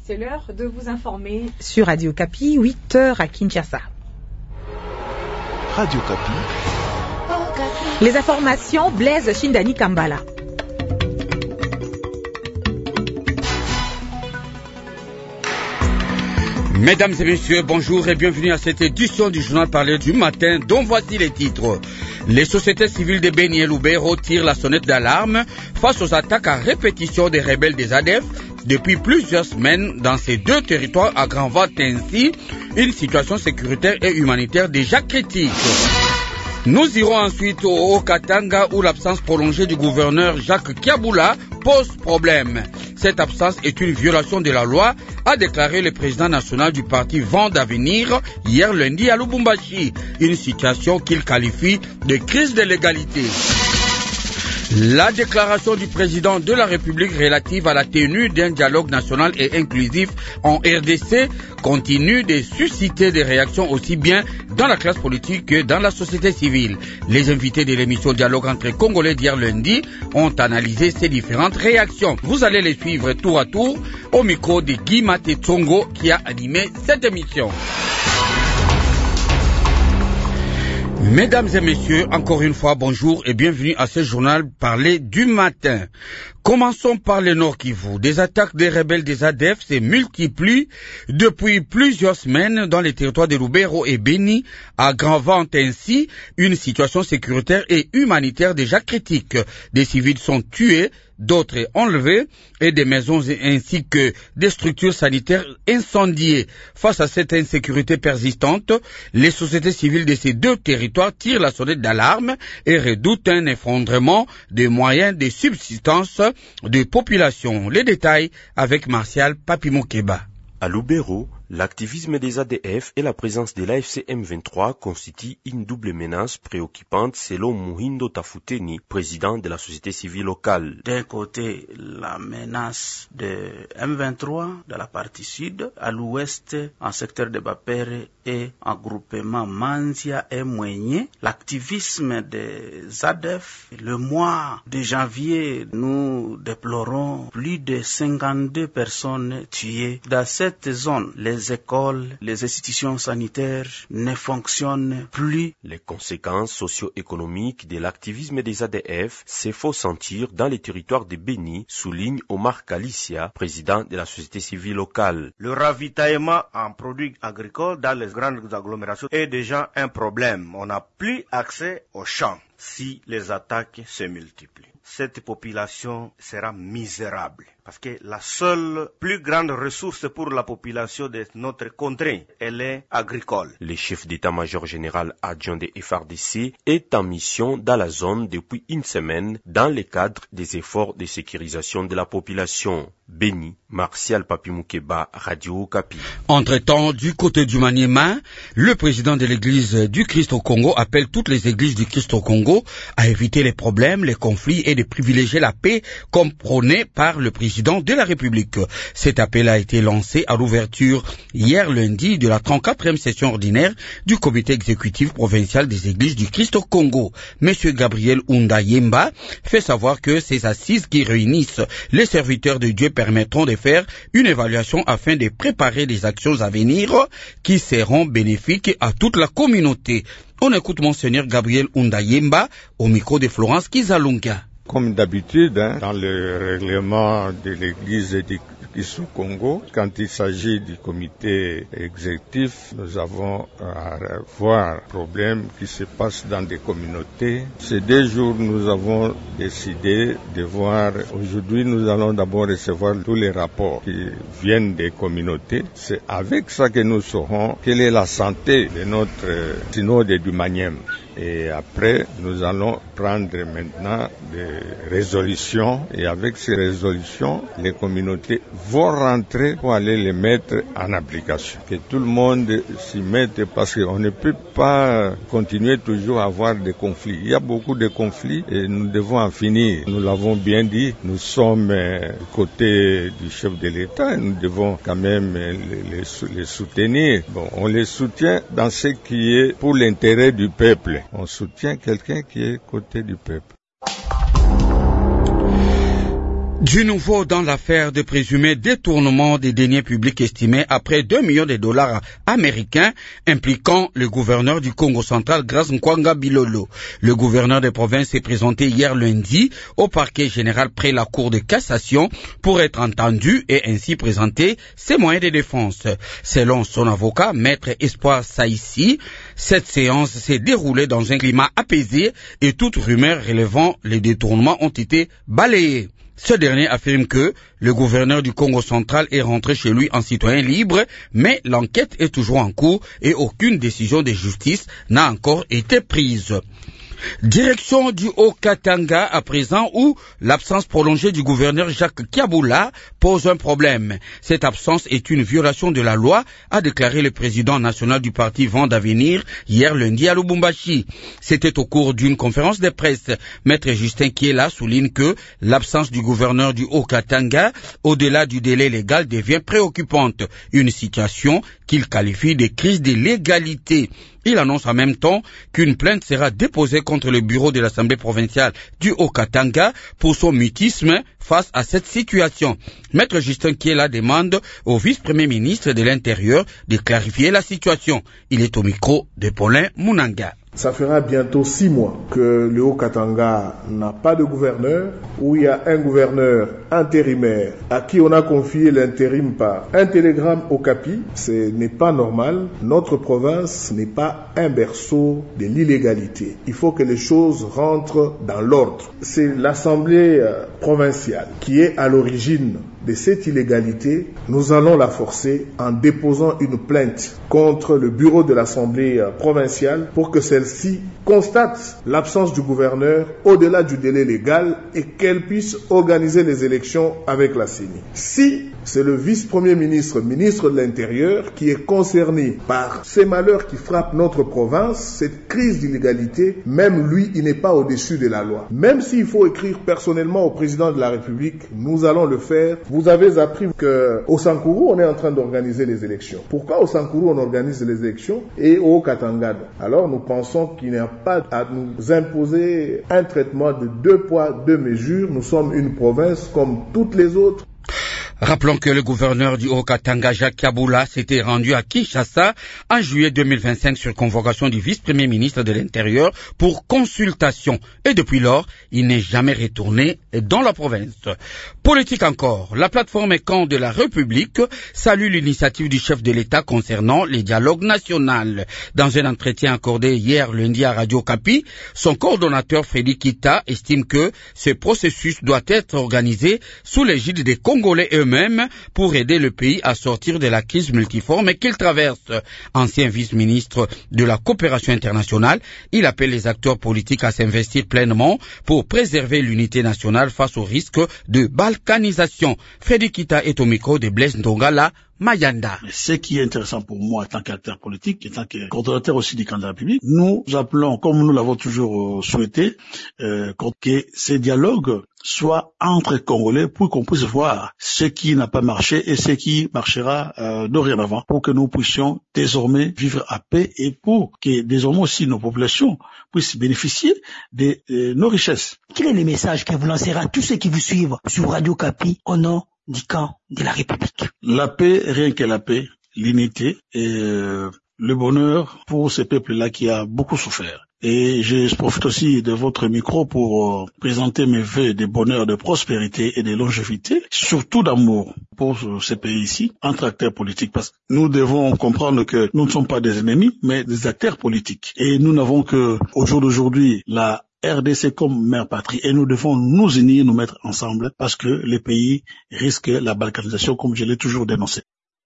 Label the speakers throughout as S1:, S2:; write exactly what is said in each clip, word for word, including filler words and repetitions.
S1: C'est l'heure de vous informer sur Radio Kapi, huit heures à Kinshasa.
S2: Radio Kapi.
S1: Les informations, Blaise Shindani Kambala.
S3: Mesdames et messieurs, bonjour et bienvenue à cette édition du journal parlé du matin, dont voici les titres. Les sociétés civiles de Beni et Lubero tirent la sonnette d'alarme face aux attaques à répétition des rebelles des A D F depuis plusieurs semaines dans ces deux territoires aggravant ainsi une situation sécuritaire et humanitaire déjà critique. Nous irons ensuite au Katanga où l'absence prolongée du gouverneur Jacques Kiaboula pose problème. Cette absence est une violation de la loi, a déclaré le président national du parti Vent d'Avenir hier lundi à Lubumbashi, une situation qu'il qualifie de crise de l'égalité. La déclaration du président de la République relative à la tenue d'un dialogue national et inclusif en R D C continue de susciter des réactions aussi bien dans la classe politique que dans la société civile. Les invités de l'émission Dialogue entre Congolais d'hier lundi ont analysé ces différentes réactions. Vous allez les suivre tour à tour au micro de Guy Maté Tsongo qui a animé cette émission. Mesdames et messieurs, encore une fois, bonjour et bienvenue à ce journal parlé du matin. Commençons par le Nord Kivu. Des attaques des rebelles des A D F se multiplient depuis plusieurs semaines dans les territoires de Lubero et Beni, aggravant ainsi une situation sécuritaire et humanitaire déjà critique. Des civils sont tués, d'autres enlevés et des maisons ainsi que des structures sanitaires incendiées. Face à cette insécurité persistante, les sociétés civiles de ces deux territoires tirent la sonnette d'alarme et redoutent un effondrement des moyens de subsistance de population. Les détails avec Martial Papimokeba.
S4: À Lubero, l'activisme des A D F et la présence de l'A F C M vingt-trois constituent une double menace préoccupante selon Muhindo Tafuteni, président de la société civile locale.
S5: D'un côté, la menace de M vingt-trois de la partie sud, à l'ouest, en secteur de Bapere et en groupement Manzia et Mouigné. L'activisme des A D F, le mois de janvier, nous déplorons plus de cinquante-deux personnes tuées. Dans cette zone, les Les écoles, les institutions sanitaires ne fonctionnent plus.
S4: Les conséquences socio-économiques de l'activisme des A D F se font sentir dans les territoires de Beni, souligne Omar Kalicia, président de la société civile locale.
S6: Le ravitaillement en produits agricoles dans les grandes agglomérations est déjà un problème. On n'a plus accès aux champs si les attaques se multiplient. Cette population sera misérable parce que la seule plus grande ressource pour la population de notre contrée, elle est agricole.
S4: Le chef d'état-major général adjoint de F R D C est en mission dans la zone depuis une semaine dans le cadre des efforts de sécurisation de la population. Beni, Martial Papimokeba, Radio Kapi.
S3: Entre-temps, du côté du Maniema, le président de l'église du Christ au Congo appelle toutes les églises du Christ au Congo à éviter les problèmes, les conflits et de privilégier la paix comme prôné par le président de la République. Cet appel a été lancé à l'ouverture hier lundi de la trente-quatrième session ordinaire du comité exécutif provincial des églises du Christ au Congo. Monsieur Gabriel Undayemba fait savoir que ces assises qui réunissent les serviteurs de Dieu permettront de faire une évaluation afin de préparer des actions à venir qui seront bénéfiques à toute la communauté. On écoute Monseigneur Gabriel Undayemba au micro de Florence Kizalunga.
S7: Comme d'habitude, hein, dans le règlement de l'Église du Christ au Congo, quand il s'agit du comité exécutif, nous avons à voir problèmes qui se passent dans des communautés. Ces deux jours, nous avons décidé de voir, aujourd'hui, nous allons d'abord recevoir tous les rapports qui viennent des communautés. C'est avec ça que nous saurons quelle est la santé de notre synode du Manième. Et après, nous allons prendre maintenant des résolutions. Et avec ces résolutions, les communautés vont rentrer pour aller les mettre en application. Que tout le monde s'y mette parce qu'on ne peut pas continuer toujours à avoir des conflits. Il y a beaucoup de conflits et nous devons en finir. Nous l'avons bien dit, nous sommes du côté du chef de l'État et nous devons quand même les, les, les soutenir. Bon, on les soutient dans ce qui est pour l'intérêt du peuple. On soutient quelqu'un qui est côté du peuple.
S3: Du nouveau dans l'affaire de présumé détournement des deniers publics estimés à près d'un million de dollars américains impliquant le gouverneur du Congo central, Grace Nkwanga Bilolo. Le gouverneur de province s'est présenté hier lundi au parquet général près la cour de cassation pour être entendu et ainsi présenter ses moyens de défense. Selon son avocat, maître Espoir Saïssi, cette séance s'est déroulée dans un climat apaisé et toute rumeur relevant les détournements ont été balayées. Ce dernier affirme que le gouverneur du Congo central est rentré chez lui en citoyen libre, mais l'enquête est toujours en cours et aucune décision de justice n'a encore été prise. Direction du Haut-Katanga à présent où l'absence prolongée du gouverneur Jacques Kiabula pose un problème. Cette absence est une violation de la loi, a déclaré le président national du parti Vent d'Avenir hier lundi à Lubumbashi. C'était au cours d'une conférence de presse. Maître Justin Kiela souligne que l'absence du gouverneur du Haut-Katanga au-delà du délai légal devient préoccupante. Une situation qu'il qualifie de crise de légalité. Il annonce en même temps qu'une plainte sera déposée contre le bureau de l'Assemblée provinciale du Haut-Katanga pour son mutisme face à cette situation. Maître Justin Kiela demande au vice-premier ministre de l'Intérieur de clarifier la situation. Il est au micro de Paulin Munanga.
S8: Ça fera bientôt six mois que le Haut-Katanga n'a pas de gouverneur, où il y a un gouverneur intérimaire à qui on a confié l'intérim par un télégramme au Capi. Ce n'est pas normal. Notre province n'est pas un berceau de l'illégalité. Il faut que les choses rentrent dans l'ordre. C'est l'Assemblée provinciale qui est à l'origine de cette illégalité. Nous allons la forcer en déposant une plainte contre le bureau de l'Assemblée provinciale pour que celle-ci constate l'absence du gouverneur au-delà du délai légal et qu'elle puisse organiser les élections avec la C E N I. Si c'est le vice-premier ministre, ministre de l'Intérieur, qui est concerné par ces malheurs qui frappent notre province, cette crise d'illégalité, même lui, il n'est pas au-dessus de la loi. Même s'il faut écrire personnellement au président de la République, nous allons le faire. Vous avez appris qu'au Sankourou, on est en train d'organiser les élections. Pourquoi au Sankourou, on organise les élections et au Katanga? Alors nous pensons qu'il n'y a pas à nous imposer un traitement de deux poids, deux mesures. Nous sommes une province comme toutes les autres.
S3: Rappelons que le gouverneur du Haut-Katanga, Jacques Kiabula, s'était rendu à Kinshasa en juillet deux mille vingt-cinq sur convocation du vice-premier ministre de l'Intérieur pour consultation. Et depuis lors, il n'est jamais retourné dans la province. Politique encore. La plateforme Camp de la République salue l'initiative du chef de l'État concernant les dialogues nationaux. Dans un entretien accordé hier lundi à Radio Kapi, son coordonnateur Frédéric Kita estime que ce processus doit être organisé sous l'égide des Congolais eux-mêmes même pour aider le pays à sortir de la crise multiforme qu'il traverse. Ancien vice-ministre de la coopération internationale, il appelle les acteurs politiques à s'investir pleinement pour préserver l'unité nationale face au risque de balkanisation. Frédéric Kita est au micro de Blaise Ndongala Mayanda.
S9: Ce qui est intéressant pour moi en tant qu'acteur politique, en tant que coordonnateur aussi du camp de la République, nous appelons, comme nous l'avons toujours souhaité, euh, que ces dialogues soient entre Congolais pour qu'on puisse voir ce qui n'a pas marché et ce qui marchera euh, dorénavant, pour que nous puissions désormais vivre à paix et pour que désormais aussi nos populations puissent bénéficier de euh, nos richesses.
S10: Quel est le message que vous lancerez à tous ceux qui vous suivent sur Radio Kapi au nom du camp de la République?
S9: La paix, rien que la paix, l'unité et euh, le bonheur pour ce peuple-là qui a beaucoup souffert. Et je profite aussi de votre micro pour euh, présenter mes vœux de bonheur, de prospérité et de longévité, surtout d'amour pour euh, ce pays-ci, entre acteurs politiques. Parce que nous devons comprendre que nous ne sommes pas des ennemis, mais des acteurs politiques. Et nous n'avons que, au jour d'aujourd'hui, la R D C comme mère patrie et nous devons nous unir, nous mettre ensemble parce que le pays risque la balkanisation comme je l'ai toujours dénoncé.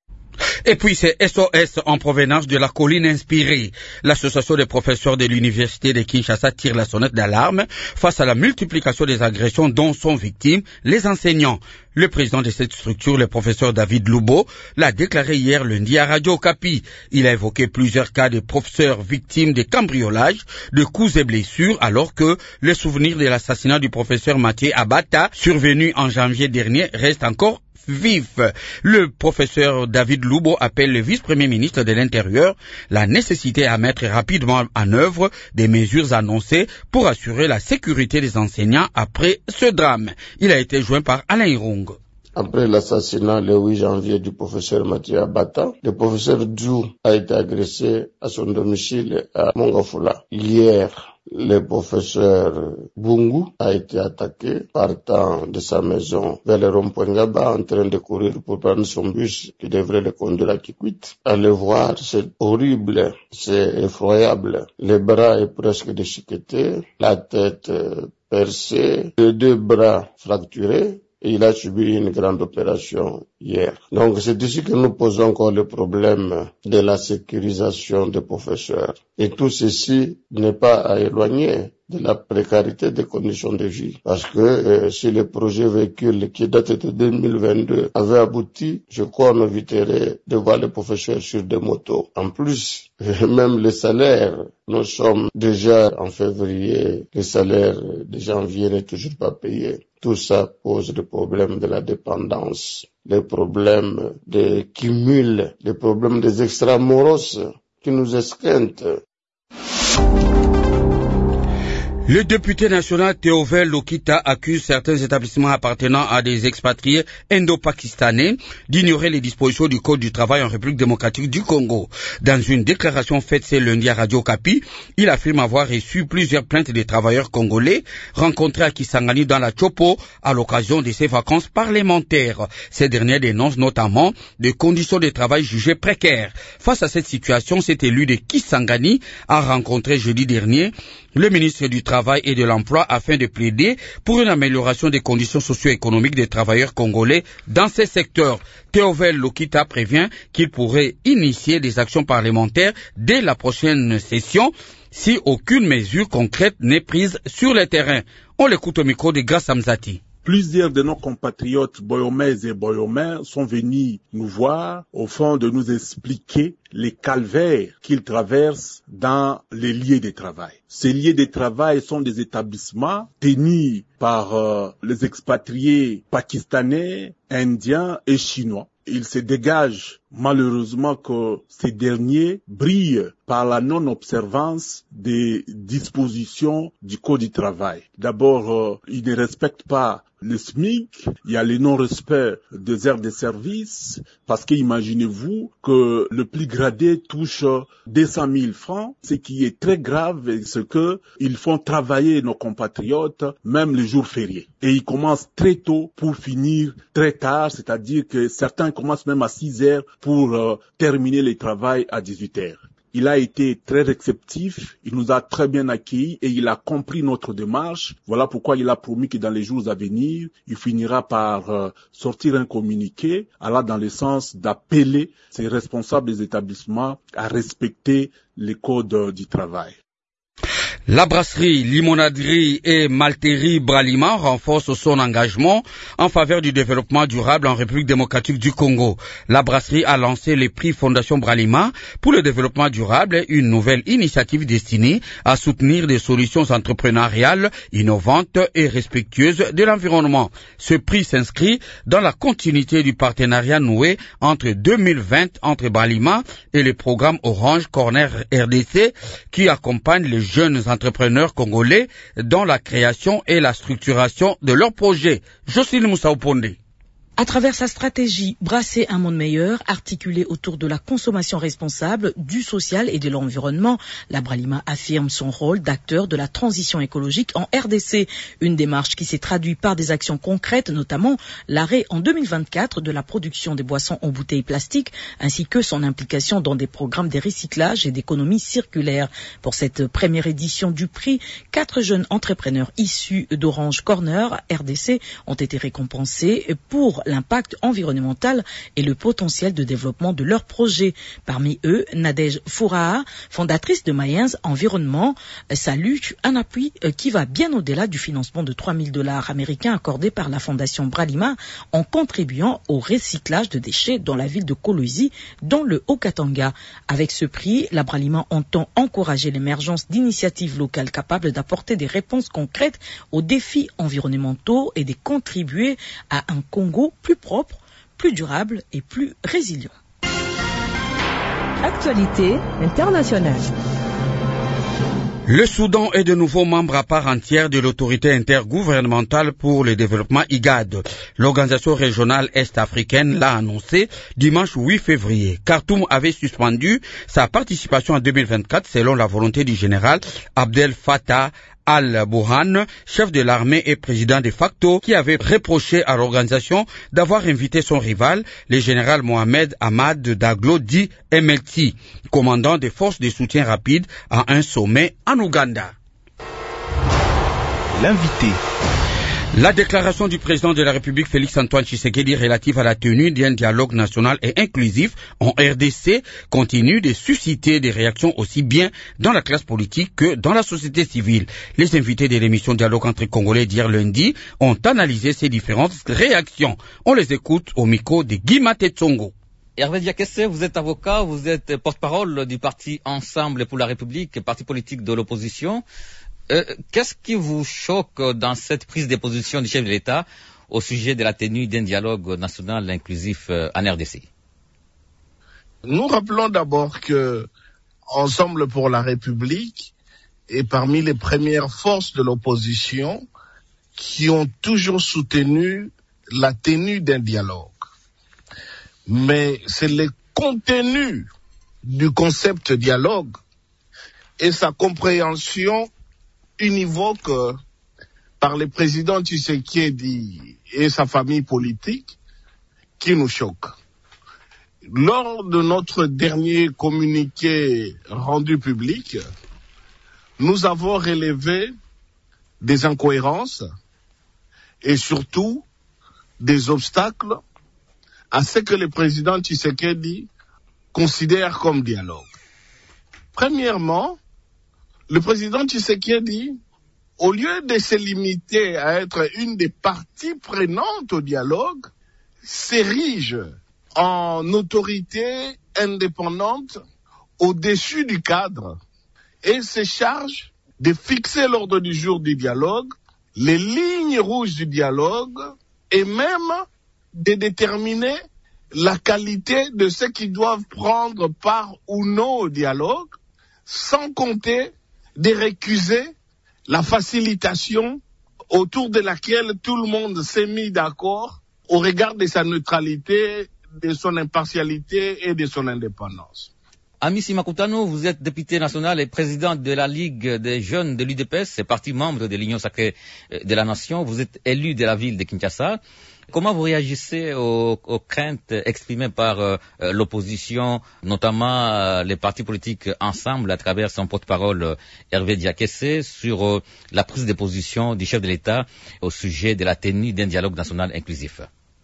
S3: Et puis c'est S O S en provenance de la colline inspirée. L'association des professeurs de l'université de Kinshasa tire la sonnette d'alarme face à la multiplication des agressions dont sont victimes les enseignants. Le président de cette structure, le professeur David Lubo, l'a déclaré hier lundi à Radio Kapi. Il a évoqué plusieurs cas de professeurs victimes de cambriolages, de coups et blessures, alors que le souvenir de l'assassinat du professeur Mathieu Abata, survenu en janvier dernier, reste encore vif. Le professeur David Loubo appelle le vice-premier ministre de l'Intérieur la nécessité à mettre rapidement en œuvre des mesures annoncées pour assurer la sécurité des enseignants après ce drame. Il a été joint par Alain Irung.
S11: Après l'assassinat le huit janvier du professeur Mathieu Abata, le professeur Djou a été agressé à son domicile à Mongafula. Hier, le professeur Bungu a été attaqué partant de sa maison vers le rond-point Ngaba en train de courir pour prendre son bus qui devrait le conduire à Kikwit. Allez voir, c'est horrible, c'est effroyable. Le bras est presque déchiqueté, la tête percée, les deux bras fracturés. Et il a subi une grande opération hier. Donc c'est ici que nous posons encore le problème de la sécurisation des professeurs. Et tout ceci n'est pas à éloigner de la précarité des conditions de vie. Parce que euh, si le projet véhicule qui date de deux mille vingt-deux avait abouti, je crois qu'on éviterait de voir les professeurs sur des motos. En plus, euh, même les salaires, nous sommes déjà en février, les salaires de janvier n'est toujours pas payés. Tout ça pose le problème de la dépendance, les problèmes de cumul, les problèmes des extramuros qui nous esquintent.
S3: Le député national Théovel Lokita accuse certains établissements appartenant à des expatriés indo-pakistanais d'ignorer les dispositions du Code du travail en République démocratique du Congo. Dans une déclaration faite ce lundi à Radio Kapi, il affirme avoir reçu plusieurs plaintes des travailleurs congolais rencontrés à Kisangani dans la Chopo à l'occasion de ses vacances parlementaires. Ces derniers dénoncent notamment des conditions de travail jugées précaires. Face à cette situation, cet élu de Kisangani a rencontré jeudi dernier le ministre du Travail et de l'Emploi afin de plaider pour une amélioration des conditions socio-économiques des travailleurs congolais dans ces secteurs. Théovel Lokita prévient qu'il pourrait initier des actions parlementaires dès la prochaine session si aucune mesure concrète n'est prise sur le terrain. On l'écoute au micro de Grace Amzati.
S9: Plusieurs de nos compatriotes boyomais et boyomais sont venus nous voir au fond de nous expliquer les calvaires qu'ils traversent dans les lieux de travail. Ces lieux de travail sont des établissements tenus par euh, les expatriés pakistanais, indiens et chinois. Il se dégage malheureusement que ces derniers brillent par la non-observance des dispositions du Code du travail. D'abord, euh, ils ne respectent pas le S M I C, il y a le non-respect des heures de service, parce que imaginez-vous que le plus gradé touche deux cent mille francs, ce qui est très grave, c'est que ils font travailler nos compatriotes même les jours fériés. Et ils commencent très tôt pour finir très tard, c'est-à-dire que certains commencent même à six heures pour euh, terminer le travail à dix-huit heures. Il a été très réceptif, il nous a très bien accueillis et il a compris notre démarche. Voilà pourquoi il a promis que dans les jours à venir, il finira par euh, sortir un communiqué allant dans le sens d'appeler ses responsables des établissements à respecter les codes euh, du travail.
S3: La brasserie, limonaderie et malterie Bralima renforce son engagement en faveur du développement durable en République démocratique du Congo. La brasserie a lancé le prix Fondation Bralima pour le développement durable, une nouvelle initiative destinée à soutenir des solutions entrepreneuriales innovantes et respectueuses de l'environnement. Ce prix s'inscrit dans la continuité du partenariat noué entre deux mille vingt entre Bralima et le programme Orange Corner R D C qui accompagne les jeunes entrepreneurs congolais dans la création et la structuration de leurs projets. Jocelyne Moussaouponde.
S1: À travers sa stratégie Brasser un monde meilleur, articulée autour de la consommation responsable, du social et de l'environnement, la Bralima affirme son rôle d'acteur de la transition écologique en R D C. Une démarche qui s'est traduite par des actions concrètes, notamment l'arrêt en deux mille vingt-quatre de la production des boissons en bouteilles plastiques, ainsi que son implication dans des programmes de recyclage et d'économie circulaire. Pour cette première édition du prix, quatre jeunes entrepreneurs issus d'Orange Corner R D C ont été récompensés pour l'impact environnemental et le potentiel de développement de leurs projets. Parmi eux, Nadège Fouraha, fondatrice de Mayens Environnement, salue un appui qui va bien au-delà du financement de trois mille dollars américains accordé par la Fondation Bralima en contribuant au recyclage de déchets dans la ville de Kolwezi, dans le Haut-Katanga. Avec ce prix, la Bralima entend encourager l'émergence d'initiatives locales capables d'apporter des réponses concrètes aux défis environnementaux et de contribuer à un Congo plus propre, plus durable et plus résilient.
S2: Actualité internationale.
S3: Le Soudan est de nouveau membre à part entière de l'autorité intergouvernementale pour le développement I G A D. L'organisation régionale est-africaine l'a annoncé dimanche huit février. Khartoum avait suspendu sa participation en deux mille vingt-quatre selon la volonté du général Abdel Fattah Al-Burhan, chef de l'armée et président de facto, qui avait reproché à l'organisation d'avoir invité son rival, le général Mohamed Ahmad Daglo dit M L T, commandant des forces de soutien rapide, à un sommet en Ouganda.
S12: L'invité.
S3: La déclaration du président de la République Félix-Antoine Tshisekedi relative à la tenue d'un dialogue national et inclusif en R D C continue de susciter des réactions aussi bien dans la classe politique que dans la société civile. Les invités de l'émission Dialogue entre Congolais d'hier lundi ont analysé ces différentes réactions. On les écoute au micro de Guy Matetsongo.
S13: Hervé Diakessé, vous êtes avocat, vous êtes porte-parole du parti Ensemble pour la République, parti politique de l'opposition. Euh, qu'est-ce qui vous choque dans cette prise de position du chef de l'État au sujet de la tenue d'un dialogue national inclusif en R D C?
S9: Nous rappelons d'abord que Ensemble pour la République est parmi les premières forces de l'opposition qui ont toujours soutenu la tenue d'un dialogue. Mais c'est le contenu du concept dialogue et sa compréhension univoque par le président Tshisekedi et sa famille politique qui nous choque. Lors de notre dernier communiqué rendu public, nous avons relevé des incohérences et surtout des obstacles à ce que le président Tshisekedi considère comme dialogue. Premièrement, le président Tshisekedi, au lieu de se limiter à être une des parties prenantes au dialogue, s'érige en autorité indépendante au-dessus du cadre et se charge de fixer l'ordre du jour du dialogue, les lignes rouges du dialogue et même de déterminer la qualité de ceux qui doivent prendre part ou non au dialogue, sans compter de récuser la facilitation autour de laquelle tout le monde s'est mis d'accord au regard de sa neutralité, de son impartialité et de son indépendance.
S13: Amissi Makutano, vous êtes député national et président de la Ligue des jeunes de l'U D P S, c'est parti membre de l'Union sacrée de la nation. Vous êtes élu de la ville de Kinshasa. Comment vous réagissez aux, aux craintes exprimées par euh, l'opposition, notamment euh, les partis politiques Ensemble à travers son porte-parole euh, Hervé Diakessé sur euh, la prise de position du chef de l'État au sujet de la tenue d'un dialogue national inclusif?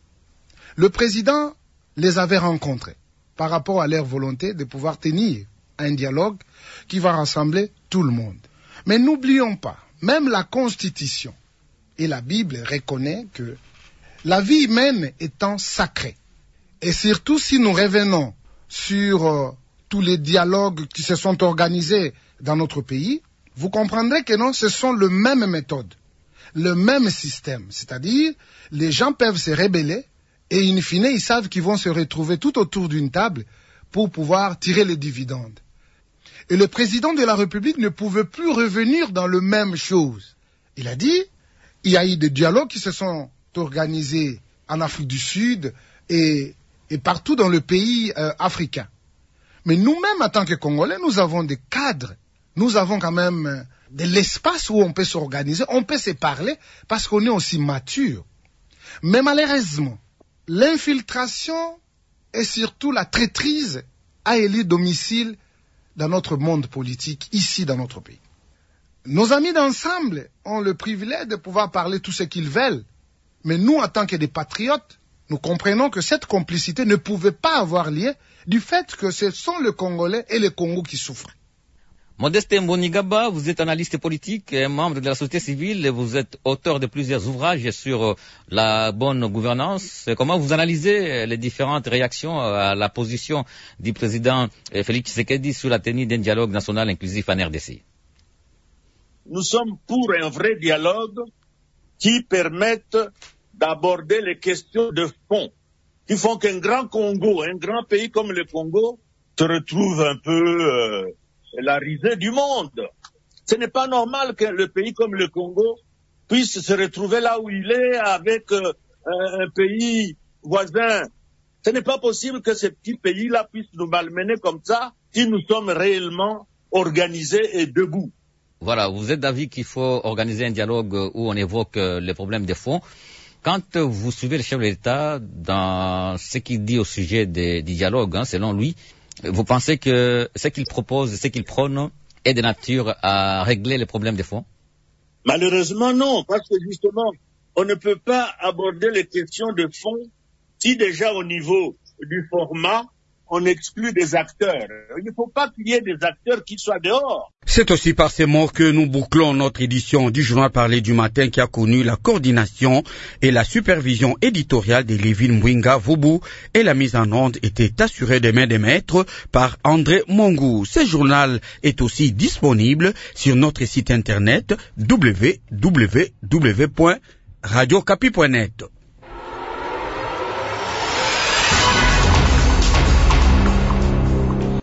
S14: Le président les avait rencontrés par rapport à leur volonté de pouvoir tenir un dialogue qui va rassembler tout le monde. Mais n'oublions pas, même la Constitution et la Bible reconnaissent que la vie humaine étant sacrée, et surtout si nous revenons sur euh, tous les dialogues qui se sont organisés dans notre pays, vous comprendrez que non, ce sont les mêmes méthodes, le même système. C'est-à-dire, les gens peuvent se rebeller et in fine, ils savent qu'ils vont se retrouver tout autour d'une table pour pouvoir tirer les dividendes. Et le président de la République ne pouvait plus revenir dans le même chose. Il a dit, il y a eu des dialogues qui se sont organisés en Afrique du Sud et, et partout dans le pays euh, africain. Mais nous-mêmes, en tant que Congolais, nous avons des cadres. Nous avons quand même euh, de l'espace où on peut s'organiser, on peut se parler parce qu'on est aussi mature. Mais malheureusement, l'infiltration et surtout la traîtrise a élu domicile dans notre monde politique, ici dans notre pays. Nos amis d'Ensemble ont le privilège de pouvoir parler tout ce qu'ils veulent. Mais nous, en tant que des patriotes, nous comprenons que cette complicité ne pouvait pas avoir lieu du fait que ce sont les Congolais et les Congos qui souffrent.
S13: Modeste Mbonigaba, vous êtes analyste politique, membre de la société civile, et vous êtes auteur de plusieurs ouvrages sur la bonne gouvernance. Comment vous analysez les différentes réactions à la position du président Félix Tshisekedi sur la tenue d'un dialogue national inclusif en R D C?
S15: Nous sommes pour un vrai dialogue qui permette d'aborder les questions de fond qui font qu'un grand Congo, un grand pays comme le Congo, se retrouve un peu euh, la risée du monde. Ce n'est pas normal que le pays comme le Congo puisse se retrouver là où il est avec euh, un, un pays voisin. Ce n'est pas possible que ces petits pays-là puissent nous malmener comme ça si nous sommes réellement organisés et debout.
S13: Voilà, vous êtes d'avis qu'il faut organiser un dialogue où on évoque les problèmes de fond. Quand vous suivez le chef de l'État dans ce qu'il dit au sujet des, du dialogue, hein, selon lui, vous pensez que ce qu'il propose, ce qu'il prône est de nature à régler les problèmes de fond?
S15: Malheureusement non, parce que justement, on ne peut pas aborder les questions de fond si déjà au niveau du format, on exclut des acteurs. Il ne faut pas qu'il y ait des acteurs qui soient dehors.
S3: C'est aussi par ces mots que nous bouclons notre édition du journal parlé du matin qui a connu la coordination et la supervision éditoriale de Lévin Mwinga Vubu et la mise en onde était assurée de main de maître par André Mongou. Ce journal est aussi disponible sur notre site internet w w w point radio kapi point net.